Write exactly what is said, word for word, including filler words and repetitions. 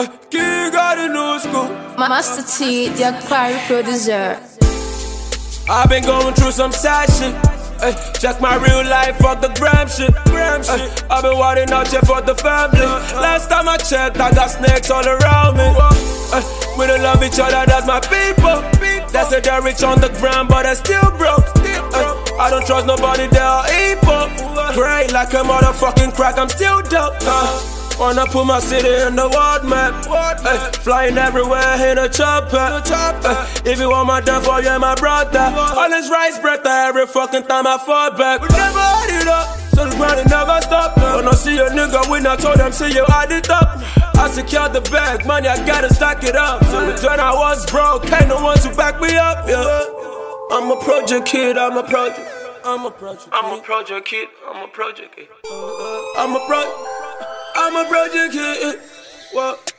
Uh, King of the new school. Master T, the choir producer. I've been going through some sad shit. Ay, check my real life, fuck the gram shit. Gram shit. Ay, I've been wilding out here for the family. Last time I checked, I got snakes all around me. Ay, we don't love each other, that's my people. They say they're rich on the ground, but they're still broke. Ay, I don't trust nobody, they are evil. Cry like a motherfucking crack, I'm still dope. Uh, Wanna put my city in the world map. Ay, flying everywhere in a chopper. Ay, if you want my downfall, you're my brother. All this rice breath every fucking time I fall back. We never had it up, so the grind never stop. When I see a nigga win, I told them, see you add it up. I secured the bag, money, I gotta stack it up. So when I was broke, ain't no one to back me up. Yeah. I'm a project kid, I'm a project. I'm a project kid. I'm a project kid. I'm a project kid. I'm a project. I'm a project kid. What?